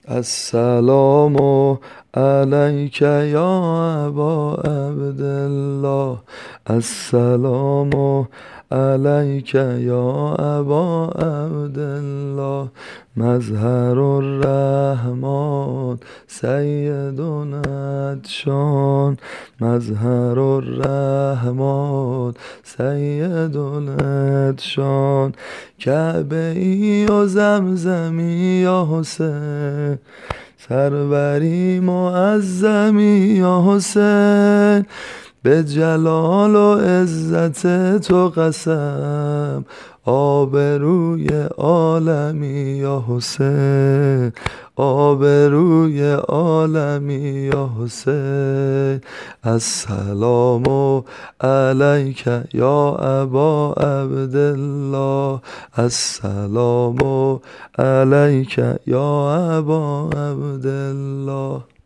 السلام علیک یا ابا عبدالله. السلام علیک یا ابا عبدالله. مظهر الرحمن سید عطشان. مظهر الرحمن سید عطشان. کعبه ای و زمزمی یا حسین، سروری معظمی یا حسین. به جلال و عزت تو قسم، آبروی عالمی یا حسین. آبروی عالمی یا حسین. السلام علیک یا ابا عبدالله. السلام علیک یا ابا عبدالله.